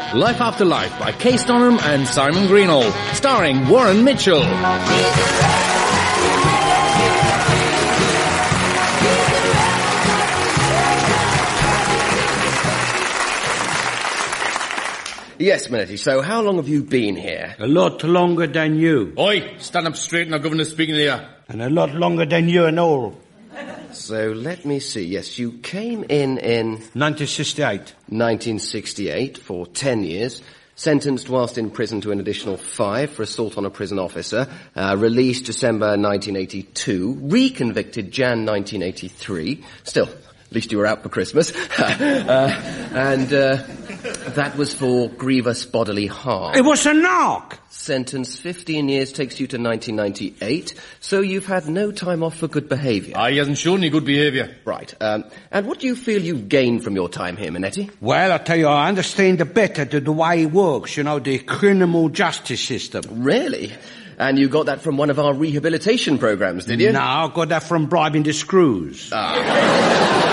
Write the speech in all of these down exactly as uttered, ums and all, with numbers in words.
Life After Life by Kay Stonham and Simon Greenall, starring Warren Mitchell. Yes, Minetti, so how long have you been here? A lot longer than you. Oi, stand up straight and our governor's speaking to you. And a lot longer than you and all. So let me see. Yes, you came in in... nineteen sixty-eight. nineteen sixty-eight for ten years. Sentenced whilst in prison to an additional five for assault on a prison officer. Uh, released December nineteen eighty-two. Reconvicted January nineteen eighty-three. Still, at least you were out for Christmas. uh, and uh, that was for grievous bodily harm. It was a knock! Sentence fifteen years takes you to nineteen ninety-eight, so you've had no time off for good behaviour. Ah, he hasn't shown any good behaviour. Right. Um, and what do you feel you've gained from your time here, Minetti? Well, I tell you, I understand the better the, the way it works, you know, the criminal justice system. Really? And you got that from one of our rehabilitation programmes, did you? No, I got that from bribing the screws. Ah.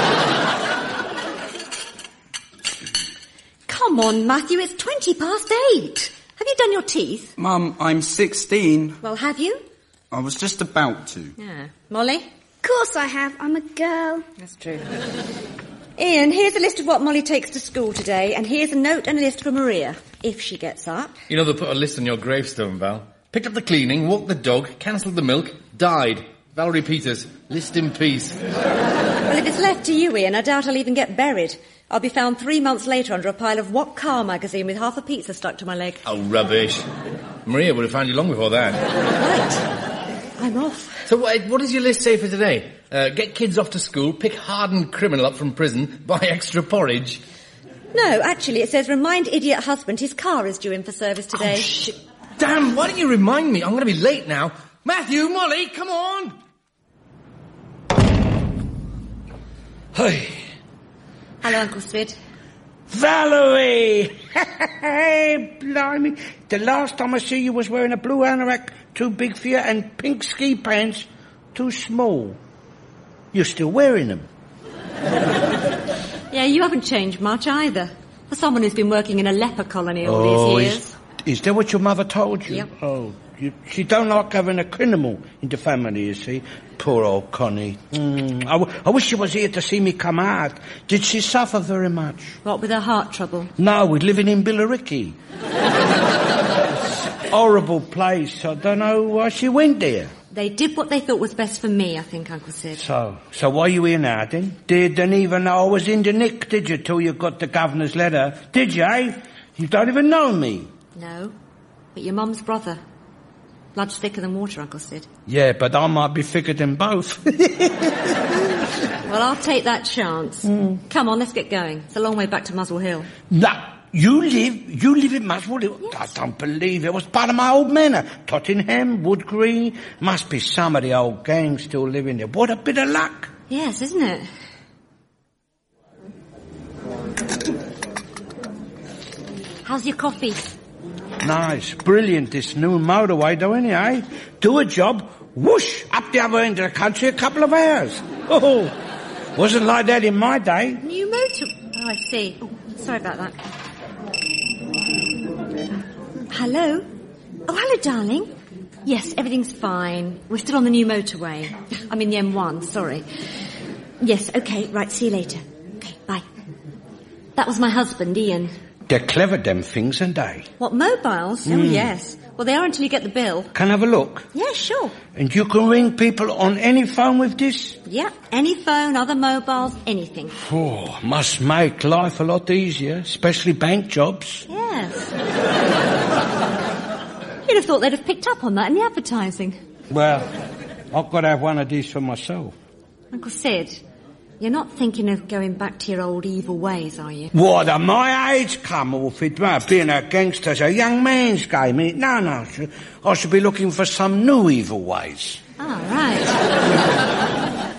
Come on, Matthew, it's twenty past eight. Have you done your teeth? Mum, I'm sixteen. Well, have you? I was just about to. Yeah. Molly? Of course I have. I'm a girl. That's true. Ian, here's a list of what Molly takes to school today, and here's a note and a list for Maria, if she gets up. You know, they put a list on your gravestone, Val. Picked up the cleaning, walked the dog, cancelled the milk, died. Valerie Peters, list in peace. Well, if it's left to you, Ian, I doubt I'll even get buried. I'll be found three months later under a pile of What Car magazine with half a pizza stuck to my leg. Oh, rubbish. Maria would have found you long before that. Right. I'm off. So what, what does your list say for today? Uh, get kids off to school, pick hardened criminal up from prison, buy extra porridge? No, actually, it says remind idiot husband his car is due in for service today. Oh, shit. Damn, why didn't you remind me? I'm going to be late now. Matthew, Molly, come on! Hey. Hello, Uncle Sid. Valerie! Hey, blimey. The last time I see you was wearing a blue anorak, too big for you, and pink ski pants, too small. You're still wearing them. Yeah, you haven't changed much either. For someone who's been working in a leper colony all oh, these years. Is, is that what your mother told you? Yep. Oh, you, she don't like having a criminal in the family, you see. Poor old Connie. Mm, I, w- I wish she was here to see me come out. Did she suffer very much? What, with her heart trouble? No, we're living in Billericay. Horrible place. I don't know why she went there. They did what they thought was best for me, I think, Uncle Sid. So, so why are you here now, then? Didn't even know I was in the nick, did you, till you got the governor's letter? Did you, eh? You don't even know me. No, but your mum's brother. Blood's thicker than water, Uncle Sid. Yeah, but I might be thicker than both. Well, I'll take that chance. Mm. Come on, let's get going. It's a long way back to Muswell Hill. No, you live, you live in Muswell Hill? Yes. I don't believe it. It was part of my old manor. Tottenham, Wood Green. Must be some of the old gang still living there. What a bit of luck. Yes, isn't it? How's your coffee? Nice, brilliant, this new motorway, though, isn't it, eh? Do a job, whoosh, up the other end of the country a couple of hours. Oh, wasn't like that in my day. New motor... Oh, I see. Oh, sorry about that. Hello? Oh, hello, darling. Yes, everything's fine. We're still on the new motorway. I mean the M one, sorry. Yes, okay, right, see you later. Okay, bye. That was my husband, Ian. They're clever, them things, aren't they? What, mobiles? Mm. Oh, yes. Well, they are until you get the bill. Can I have a look? Yeah, sure. And you can ring people on any phone with this? Yeah, any phone, other mobiles, anything. Oh, must make life a lot easier, especially bank jobs. Yes. You'd have thought they'd have picked up on that in the advertising. Well, I've got to have one of these for myself. Uncle Sid, you're not thinking of going back to your old evil ways, are you? What, at my age, come off it, well, being a gangster's a young man's game. No, no, I should be looking for some new evil ways. Oh, right.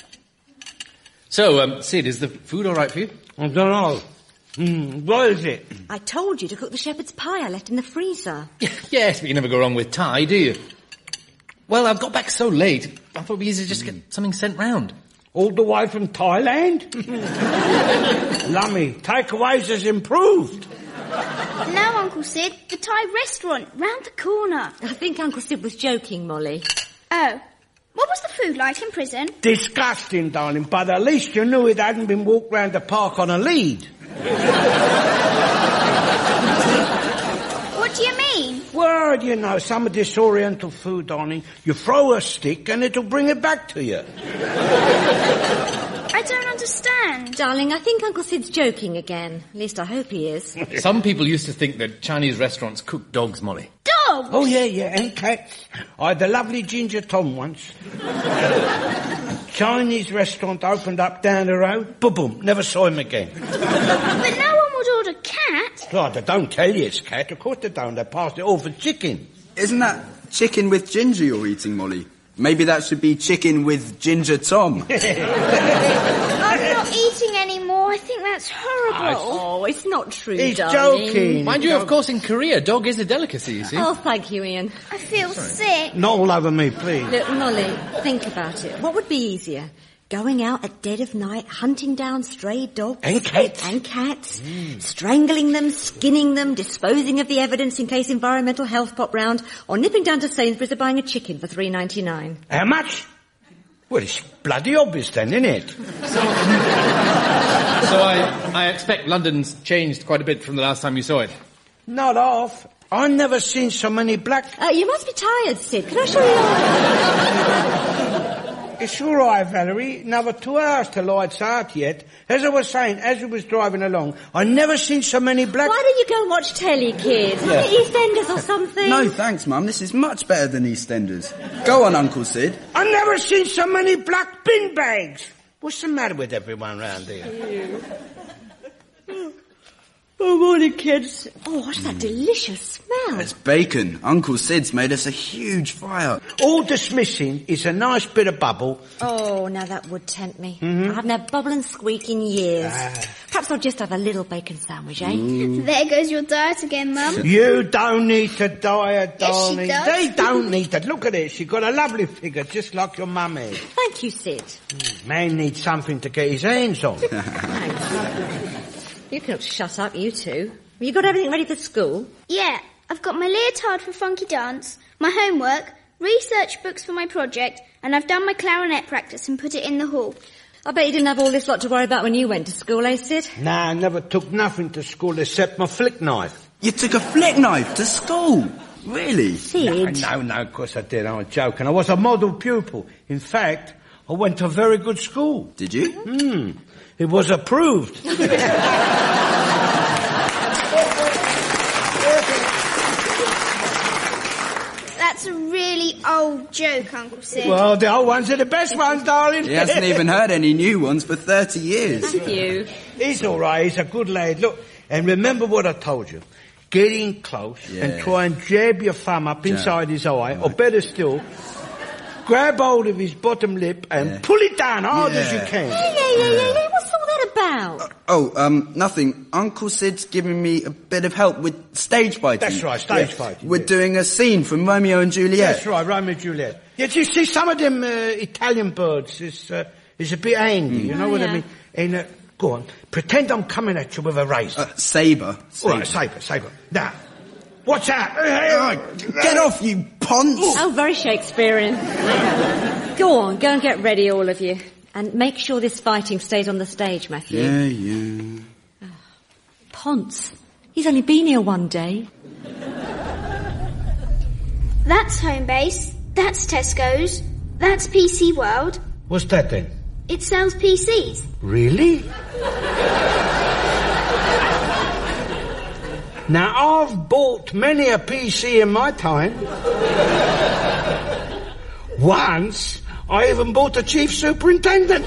So, um, Sid, is the food all right for you? I don't know. Mm, what is it? I told you to cook the shepherd's pie I left in the freezer. Yes, but you never go wrong with Thai, do you? Well, I got back so late, I thought it'd be easier just to get something sent round. All the way from Thailand? Lummy, takeaways has improved. No, Uncle Sid, the Thai restaurant, round the corner. I think Uncle Sid was joking, Molly. Oh. What was the food like in prison? Disgusting, darling, but at least you knew it hadn't been walked round the park on a lead. What do you mean? Well, you know, some of this oriental food, darling, you throw a stick and it'll bring it back to you. I don't understand. Darling, I think Uncle Sid's joking again. At least I hope he is. Some people used to think that Chinese restaurants cook dogs, Molly. Dogs? Oh, yeah, yeah, and cats. I had a lovely Ginger Tom once. Chinese restaurant opened up down the road. Boom, never saw him again. But no one would order cat. God, they don't tell you it's cat. Of course they don't. They pass it all for chicken. Isn't that chicken with ginger you're eating, Molly? Maybe that should be chicken with Ginger Tom. I'm not eating anymore. I think that's horrible. Oh, it's not true, He's darling. joking. Mind you, of course, in Korea, dog is a delicacy, you see. Oh, thank you, Ian. I feel sick. Not all over me, please. Look, Molly, think about it. What would be easier? Going out at dead of night, hunting down stray dogs. And cats. And cats. Mm. Strangling them, skinning them, disposing of the evidence in case environmental health pop round, or nipping down to Sainsbury's and buying a chicken for three ninety-nine. How much? Well, it's bloody obvious then, isn't it? So I, I expect London's changed quite a bit from the last time you saw it. Not half. I've never seen so many black... Uh, you must be tired, Sid. Can I show you? It's all right, Valerie. Another two hours till it's out yet. As I was saying, as we was driving along, I never seen so many black... Why don't you go and watch telly, kids? Yeah. EastEnders or something? No, thanks, Mum. This is much better than EastEnders. Go on, Uncle Sid. I never seen so many black bin bags. What's the matter with everyone round here? Oh, morning, kids. Oh, what's that delicious smell? It's bacon. Uncle Sid's made us a huge fire. All that's missing is a nice bit of bubble. Oh, now that would tempt me. Mm-hmm. I haven't had bubble and squeak in years. Ah. Perhaps I'll just have a little bacon sandwich, eh? There goes your diet again, Mum. You don't need to diet, Yes, she darling. does. They don't need to. Look at it. She's got a lovely figure, just like your mummy. Thank you, Sid. Man needs something to get his hands on. Thanks. You can shut up, you two. Have you got everything ready for school? Yeah, I've got my leotard for funky dance, my homework, research books for my project, and I've done my clarinet practice and put it in the hall. I bet you didn't have all this lot to worry about when you went to school, eh, Sid? Nah, I never took nothing to school except my flick knife. You took a flick knife to school? Really? Sid? No, no, of course I did. I'm joking. I was a model pupil. In fact, I went to a very good school. Did you? Hmm. It was approved. That's a really old joke, Uncle Sid. Well, the old ones are the best ones, darling. He hasn't even heard any new ones for thirty years. Have you? He's all right. He's a good lad. Look, and remember what I told you. Get in close Yeah. and try and jab your thumb up inside his eye, or better still, grab hold of his bottom lip and Yeah. pull it down hard as you Yeah. can. Yeah, yeah, yeah, yeah, yeah. What's all that about? Oh, um, nothing. Uncle Sid's giving me a bit of help with stage fighting. That's right, stage fighting, We're yeah. doing a scene from Romeo and Juliet. That's right, Romeo and Juliet. Yes, you see, some of them uh, Italian birds is uh, is a bit handy, you know Oh, what I yeah. mean? And, uh, go on, pretend I'm coming at you with a razor. Uh, sabre. All right, sabre, sabre. Now, watch out. Get off, you ponce! Oh, very Shakespearean. Go on, go and get ready, all of you. And make sure this fighting stays on the stage, Matthew. Yeah, yeah. Ponce. He's only been here one day. That's home base. That's Tesco's. That's P C World. What's that then? It sells P Cs. Really? Now, I've bought many a P C in my time. Once, I even bought a chief superintendent.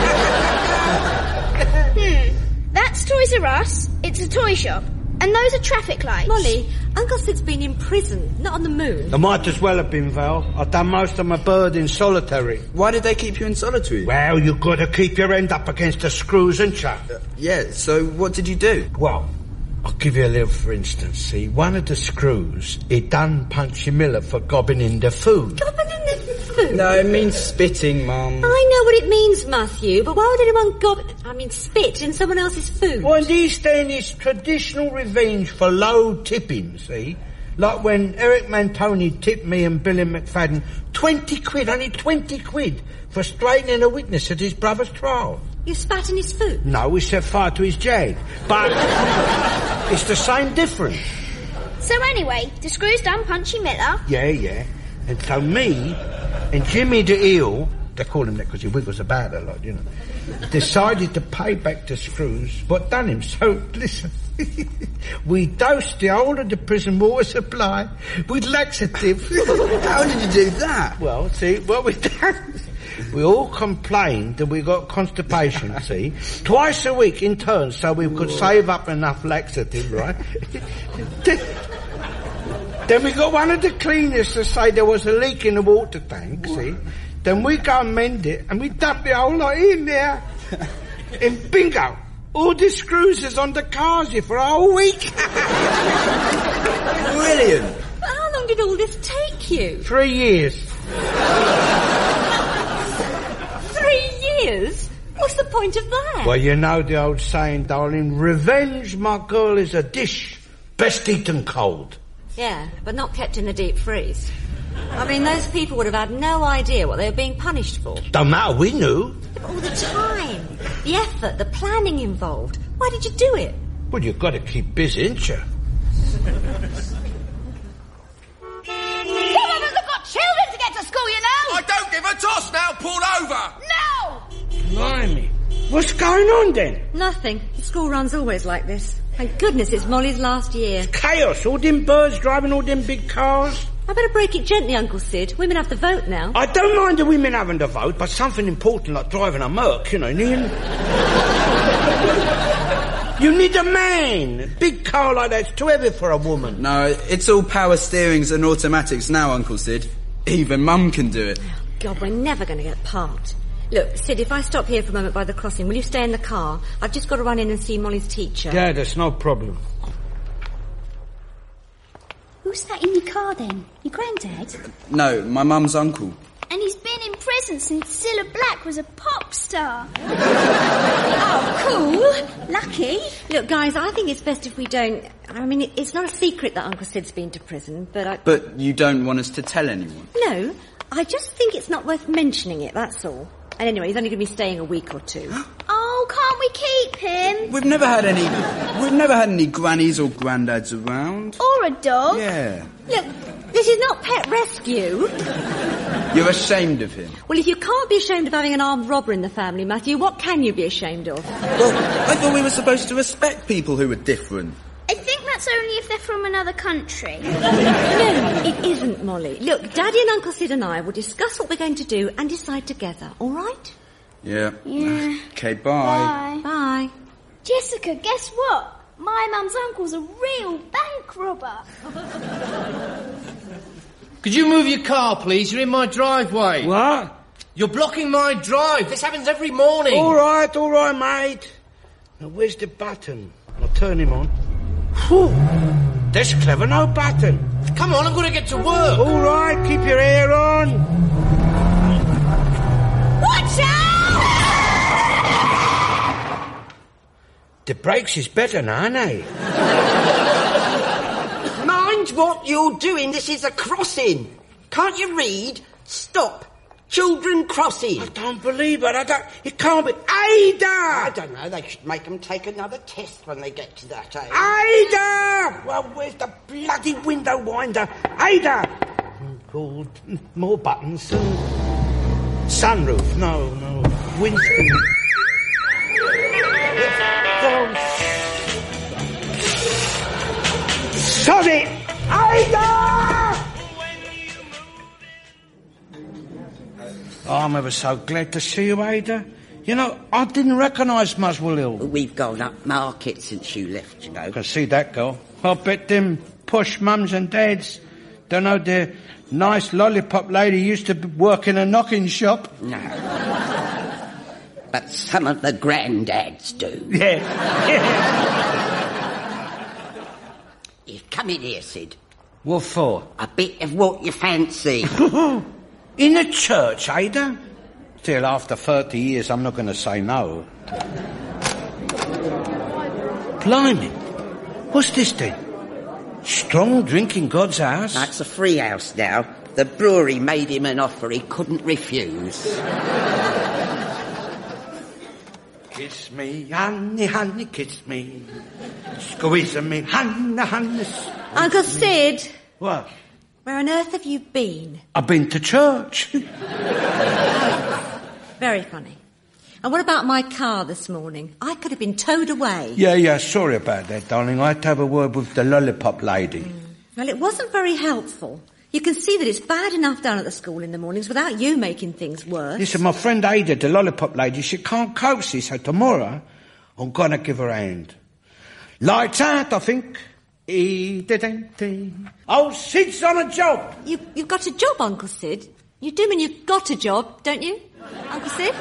Hmm. That's Toys R Us. It's a toy shop. And those are traffic lights. Molly, Uncle Sid's been in prison, not on the moon. I might as well have been, Val. I've done most of my bird in solitary. Why did they keep you in solitary? Well, you've got to keep your end up against the screws, ain't you? Yeah, so what did you do? Well, I'll give you a little for instance. See, one of the screws, it done Punchy Miller for gobbing in the food. Gobbing in the food? No, it means spitting, Mum. I know what it means, Matthew, but why would anyone gob... I mean, spit in someone else's food? Well, and this then is traditional revenge for low tipping, see? Like when Eric Mantoni tipped me and Billy McFadden twenty quid, only twenty quid, for straightening a witness at his brother's trial. You spat in his food? No, we set fire to his jag. But it's the same difference. So anyway, the screw's done Punchy Miller. Yeah, yeah. And so me and Jimmy the Eel, they call him that because he wiggles about a lot, you know, decided to pay back the screws what done him. So, listen, we dosed the whole of the prison water supply with laxative. How did you do that? Well, see, what we done, we all complained that we got constipation, see, twice a week in turns so we could save up enough laxative, right? Then we got one of the cleaners to say there was a leak in the water tank, see? Then we go and mend it, and we dump the whole lot in there. And bingo! All the screws is on the cars here for a whole week. Brilliant. But how long did all this take you? Three years. Three years? What's the point of that? Well, you know the old saying, darling, revenge, my girl, is a dish best eaten cold. Yeah, but not kept in the deep freeze. I mean, those people would have had no idea what they were being punished for. Don't matter, we knew. All the time. The effort, the planning involved. Why did you do it? Well, you've got to keep busy, ain't you? Some of us have got children to get to school, you know. I don't give a toss now, pull over. No! Blimey. What's going on then? Nothing. The school run's always like this. Thank goodness it's Molly's last year. Chaos. All them birds driving all them big cars. I better break it gently, Uncle Sid. Women have the vote now. I don't mind the women having the vote, but something important like driving a Merc, you know, you need... you need a man. A big car like that's too heavy for a woman. No, it's all power steerings and automatics now, Uncle Sid. Even Mum can do it. Oh, God, we're never going to get parked. Look, Sid, if I stop here for a moment by the crossing, will you stay in the car? I've just got to run in and see Molly's teacher. Yeah, that's no problem. Who's that in your car then? Your granddad? No, my mum's uncle. And he's been in prison since Cilla Black was a pop star. Oh, cool. Lucky. Look, guys, I think it's best if we don't... I mean, it's not a secret that Uncle Sid's been to prison, but I... But you don't want us to tell anyone? No, I just think it's not worth mentioning it, that's all. And anyway, he's only going to be staying a week or two. Oh, can't we keep him? We've never had any... We've never had any grannies or granddads around. Or a dog. Yeah. Look, this is not pet rescue. You're ashamed of him. Well, if you can't be ashamed of having an armed robber in the family, Matthew, what can you be ashamed of? Well, I thought we were supposed to respect people who were different. I think that's only if they're from another country. No, it isn't, Molly. Look, Daddy and Uncle Sid and I will discuss what we're going to do and decide together, all right? Yeah. Yeah. Okay, bye. Bye. Bye. Jessica, guess what? My mum's uncle's a real bank robber. Could you move your car, please? You're in my driveway. What? You're blocking my drive. This happens every morning. All right, all right, mate. Now, where's the button? I'll turn him on. Whew. That's clever, no button. Come on, I'm going to get to work. All right, keep your hair on. Watch out! The brakes is better now, aren't they? Mind what you're doing. This is a crossing. Can't you read? Stop. Children crossing. I don't believe it. I don't... It can't be... Ada! I don't know. They should make them take another test when they get to that age. Ada! Well, where's the bloody window winder? Ada! Oh, God. More buttons. Uh, sunroof. No, no. Windscreen. Oh. Sod it! Ada! Oh, I'm ever so glad to see you, Ada. You know, I didn't recognise Muswell Hill. We've gone up market since you left, you know. I can see that, girl. I bet them posh mums and dads don't know the nice lollipop lady used to work in a knocking shop. No. But some of the granddads do. Yeah. You come in here, Sid. What for? A bit of what you fancy. In a church, Ada? Still, after thirty years, I'm not going to say no. Blimey. What's this then? Strong drink in God's house? That's a free house now. The brewery made him an offer he couldn't refuse. Kiss me, honey, honey, kiss me. Squeeze me, honey, honey. Uncle Sid. What? Where on earth have you been? I've been to church. Very funny. And what about my car this morning? I could have been towed away. Yeah, yeah, sorry about that, darling. I had to have a word with the lollipop lady. Mm. Well, it wasn't very helpful. You can see that it's bad enough down at the school in the mornings without you making things worse. Listen, my friend Ada, the lollipop lady, she can't cope, see, so tomorrow I'm gonna give her a hand. Lights out, I think. Oh, Sid's on a job. You, you've got a job, Uncle Sid. You do mean you've got a job, don't you, Uncle Sid?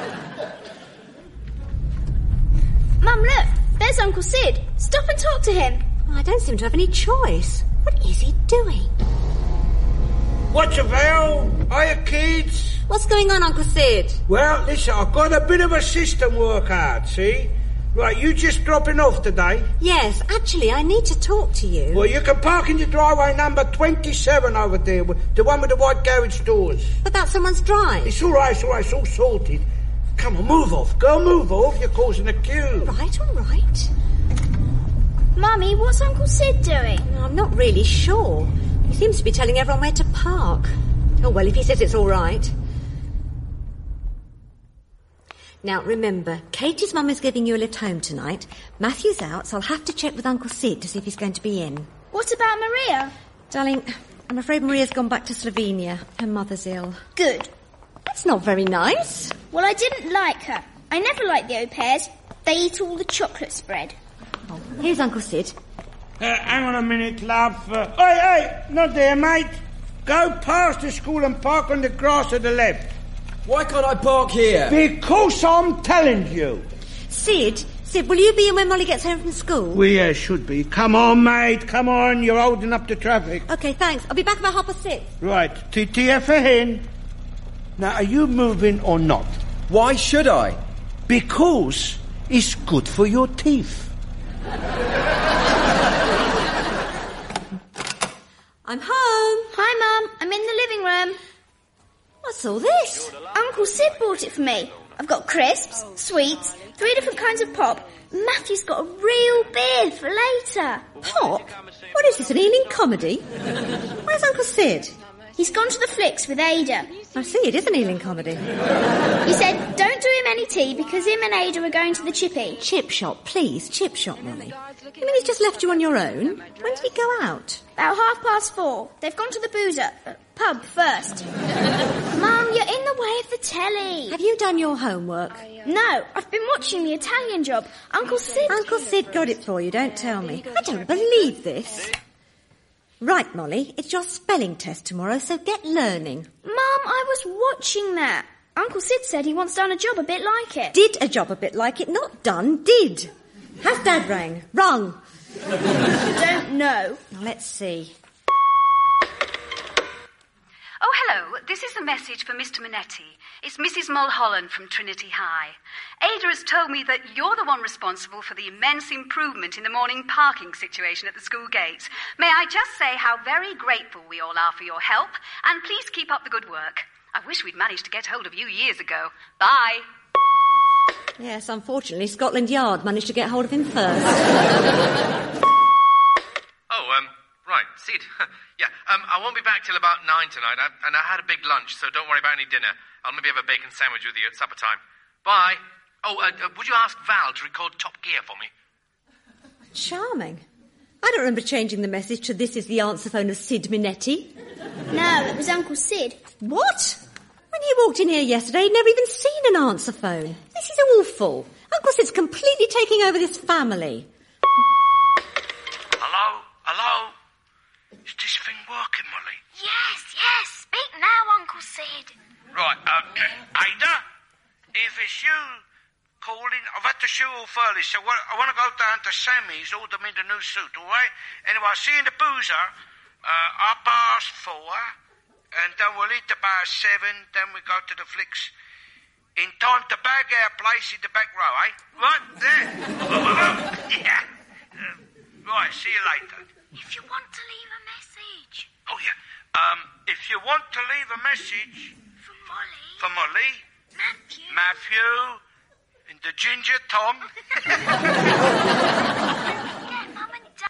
Mum, look, there's Uncle Sid. Stop and talk to him. I don't seem to have any choice. What is he doing? What's a Val? Hiya, kids. What's going on, Uncle Sid? Well, listen, I've got a bit of a system work out, see? Right, you just dropping off today? Yes, actually, I need to talk to you. Well, you can park in the driveway number twenty-seven over there, the one with the white garage doors. But that's someone's drive. It's all right, it's all right, it's all sorted. Come on, move off. Go move off, you're causing a queue. Right, all right. Mummy, what's Uncle Sid doing? I'm not really sure. He seems to be telling everyone where to park. Oh, well, if he says it's all right. Now, remember, Katie's mum is giving you a lift home tonight. Matthew's out, so I'll have to check with Uncle Sid to see if he's going to be in. What about Maria? Darling, I'm afraid Maria's gone back to Slovenia. Her mother's ill. Good. That's not very nice. Well, I didn't like her. I never liked the au pairs. They eat all the chocolate spread. Oh, here's Uncle Sid. Uh, hang on a minute, love. Uh, hey, hey, not there, mate. Go past the school and park on the grass to the left. Why can't I park here? Because I'm telling you. Sid, Sid, will you be in when Molly gets home from school? Well, yeah, should be. Come on, mate, come on. You're holding up the traffic. OK, thanks. I'll be back about half past six. Right, T T F in. Now, are you moving or not? Why should I? Because it's good for your teeth. I'm home. Hi, Mum. I'm in the living room. What's all this? Uncle Sid bought it for me. I've got crisps, sweets, three different kinds of pop. Matthew's got a real beer for later. Pop? What is this, an Ealing comedy? Where's Uncle Sid? He's gone to the flicks with Ada. I see, it is an Ealing comedy. He said, don't do him any tea because him and Ada are going to the chippy. Chip shop, please, chip shop, Molly. You mean he's just left you on your own? When did he go out? About half past four. They've gone to the boozer, uh, pub first. Mum, you're in the way of the telly. Have you done your homework? No, I've been watching The Italian Job. Uncle Sid... Uncle Sid got it for you, don't tell me. I don't believe this. Right, Molly, it's your spelling test tomorrow, so get learning. Mum, I was watching that. Uncle Sid said he wants done a job a bit like it. Did a job a bit like it, not done, did. Has Dad rang? Rung. Don't know. Now, let's see. Oh, hello. This is a message for Mister Minetti. It's Missus Mulholland from Trinity High. Ada has told me that you're the one responsible for the immense improvement in the morning parking situation at the school gates. May I just say how very grateful we all are for your help, and please keep up the good work. I wish we'd managed to get hold of you years ago. Bye. Yes, unfortunately, Scotland Yard managed to get hold of him first. Oh, um, right, Sid. yeah, um, I won't be back till about nine tonight, I, and I had a big lunch, so don't worry about any dinner. I'll maybe have a bacon sandwich with you at supper time. Bye. Oh, uh, uh, would you ask Val to record Top Gear for me? Charming. I don't remember changing the message to "This is the answer phone of Sid Minetti." No, it was Uncle Sid. What? When he walked in here yesterday, he'd never even seen an answer phone. This is awful. Uncle Sid's completely taking over this family. Hello? Hello? Is this thing working, Molly? Yes, yes. Speak now, Uncle Sid. Right, okay. Ada, if it's you calling, I've had to shoot off early, so I want to go down to Sammy's, order me the new suit, all right? Anyway, I'll see you in the boozer, uh, half past four, and then we'll eat about seven, then we go to the flicks. In time to bag our place in the back row, eh? Right there. Yeah. Uh, right, see you later. If you want to leave a message. Oh, yeah. Um, if you want to leave a message... For Molly. For Molly. Matthew. Matthew. And the ginger Tom. Get Mum and Dad.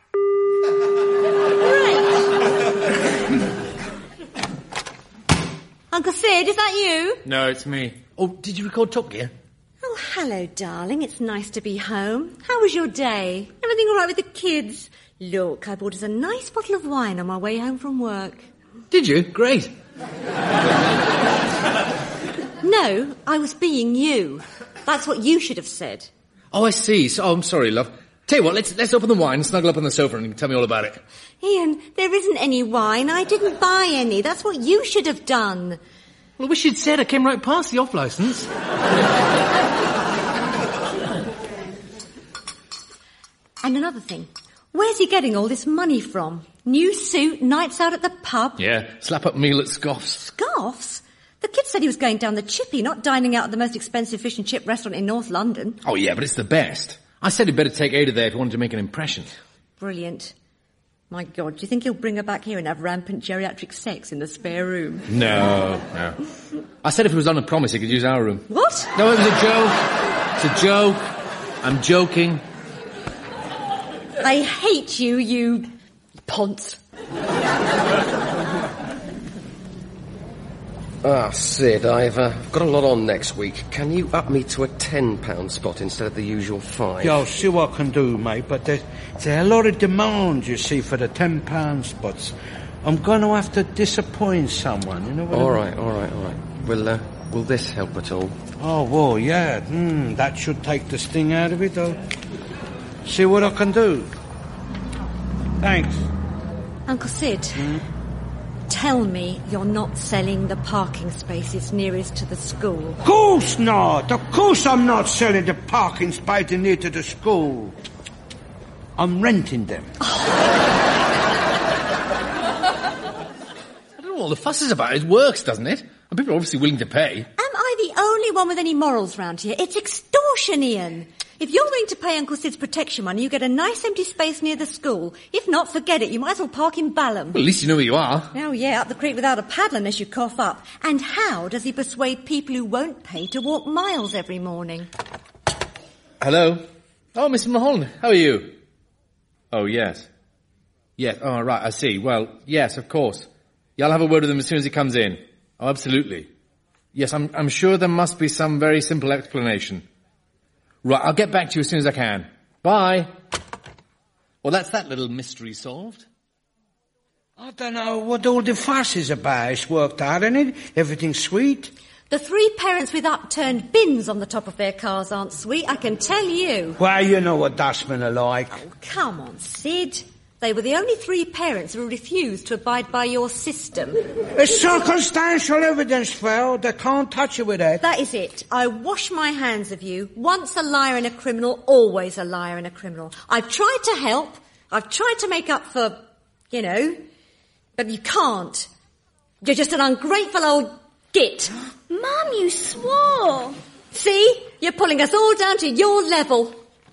Uncle Sid, is that you? No, it's me. Oh, did you record Top Gear? Oh, hello, darling. It's nice to be home. How was your day? Everything all right with the kids? Look, I bought us a nice bottle of wine on my way home from work. Did you? Great. No, I was being you. That's what you should have said. Oh, I see. So, oh, I'm sorry, love. Tell you what, let's let's open the wine and snuggle up on the sofa and you can tell me all about it. Ian, there isn't any wine. I didn't buy any. That's what you should have done. Well, I wish you'd said. I came right past the off-licence. And another thing. Where's he getting all this money from? New suit, nights out at the pub? Yeah, slap-up meal at Scoff's. Scoff's? The kid said he was going down the Chippy, not dining out at the most expensive fish and chip restaurant in North London. Oh, yeah, but it's the best. I said he'd better take Ada there if he wanted to make an impression. Brilliant. My God, do you think he'll bring her back here and have rampant geriatric sex in the spare room? No, no. I said if it was on a promise, he could use our room. What? No, it was a joke. It's a joke. I'm joking. I hate you, you ponce. Ah, Sid, I've uh, got a lot on next week. Can you up me to a ten pound spot instead of the usual five? Yeah, I'll see what I can do, mate, but there's, there's a lot of demand, you see, for the ten pound spots. I'm going to have to disappoint someone, you know what All I right, mean? all right, all right. Will, uh, will this help at all? Oh, well, yeah. Mm, that should take the sting out of it, though. See what I can do. Thanks. Uncle Sid, Hmm? tell me you're not selling the parking spaces nearest to the school. Of course not. Of course I'm not selling the parking space near to the school. I'm renting them. I don't know what all the fuss is about. It works, doesn't it? And people are obviously willing to pay. Am I the only one with any morals round here? It's extortion, Ian. If you're willing to pay Uncle Sid's protection money, you get a nice empty space near the school. If not, forget it. You might as well park in Balham. Well, at least you know where you are. Oh, yeah, up the creek without a paddle unless you cough up. And how does he persuade people who won't pay to walk miles every morning? Hello? Oh, Mister Mulholland, how are you? Oh, yes. Yes, oh, right, I see. Well, yes, of course. Yeah, I'll have a word with him as soon as he comes in. Oh, absolutely. Yes, I'm, I'm sure there must be some very simple explanation. Right, I'll get back to you as soon as I can. Bye. Well, that's that little mystery solved. I don't know what all the fuss is about. It's worked out, isn't it? Everything's sweet. The three parents with upturned bins on the top of their cars aren't sweet, I can tell you. Well, you know what dustmen are like. Oh, come on, Sid. They were the only three parents who refused to abide by your system. It's circumstantial evidence, Phil. They can't touch you with that. That is it. I wash my hands of you. Once a liar and a criminal, always a liar and a criminal. I've tried to help. I've tried to make up for, you know, but you can't. You're just an ungrateful old git. Mum, you swore. See? You're pulling us all down to your level.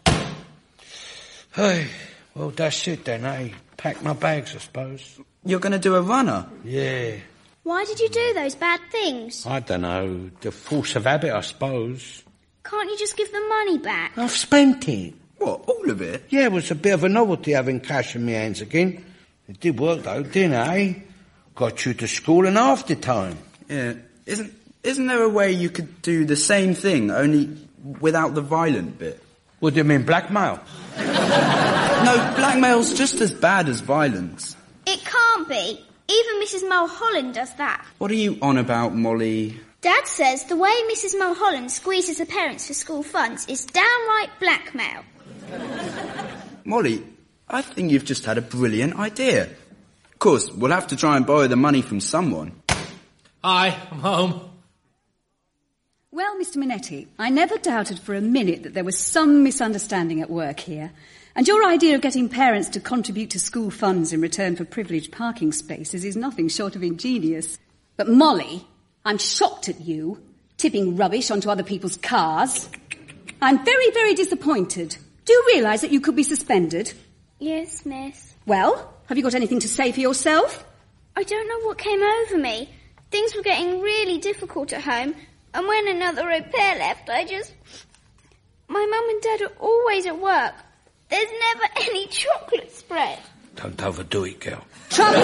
Hey, well, that's it then, eh? Pack my bags, I suppose. You're going to do a runner? Yeah. Why did you do those bad things? I don't know. The force of habit, I suppose. Can't you just give the money back? I've spent it. What, all of it? Yeah, it was a bit of a novelty having cash in my hands again. It did work, though, didn't it, eh? Got you to school in half the time. Yeah. Isn't, isn't there a way you could do the same thing, only without the violent bit? What do you mean, blackmail? No, blackmail's just as bad as violence. It can't be. Even Missus Mulholland does that. What are you on about, Molly? Dad says the way Missus Mulholland squeezes her parents for school funds is downright blackmail. Molly, I think you've just had a brilliant idea. Of course, we'll have to try and borrow the money from someone. Hi, I'm home. Well, Mister Minetti, I never doubted for a minute that there was some misunderstanding at work here. And your idea of getting parents to contribute to school funds in return for privileged parking spaces is nothing short of ingenious. But Molly, I'm shocked at you. tipping rubbish onto other people's cars. I'm very, very disappointed. Do you realise that you could be suspended? Yes, miss. Well, have you got anything to say for yourself? I don't know what came over me. Things were getting really difficult at home, and when another au pair left, I just... My mum and dad are always at work. There's never any chocolate spread. Don't overdo it, girl. Trouble...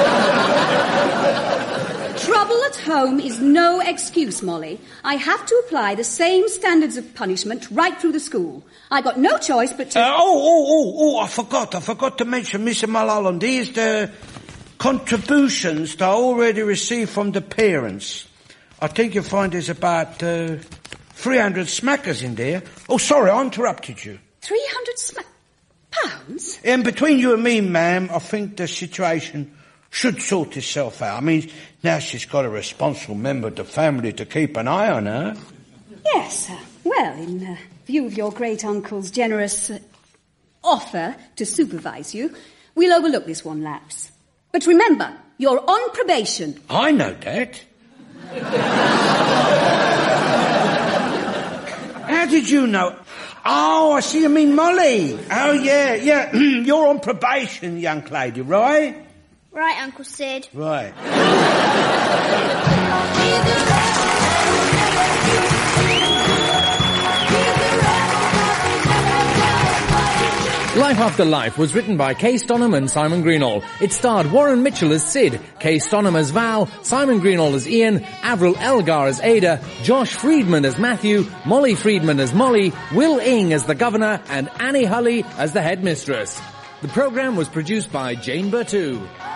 Trouble at home is no excuse, Molly. I have to apply the same standards of punishment right through the school. I've got no choice but to... Uh, oh, oh, oh, oh, I forgot. I forgot to mention, Mister Mulholland. Here's the contributions that I already received from the parents. I think you'll find there's about uh, three hundred smackers in there. Oh, sorry, I interrupted you. three hundred smack... pounds? And between you and me, ma'am, I think the situation should sort itself out. I mean, now she's got a responsible member of the family to keep an eye on her. Yes, uh, well, in uh, view of your great-uncle's generous uh, offer to supervise you, we'll overlook this one lapse. But remember, you're on probation. I know that. How did you know? Oh, I see you mean Molly. Oh, yeah, yeah. You're on probation, young lady, right? Right, Uncle Sid. Right. Life After Life was written by Kay Stonham and Simon Greenall. It starred Warren Mitchell as Sid, Kay Stonham as Val, Simon Greenall as Ian, Avril Elgar as Ada, Josh Friedman as Matthew, Molly Friedman as Molly, Will Ing as the Governor, and Annie Hulley as the Headmistress. The programme was produced by Jane Bertou.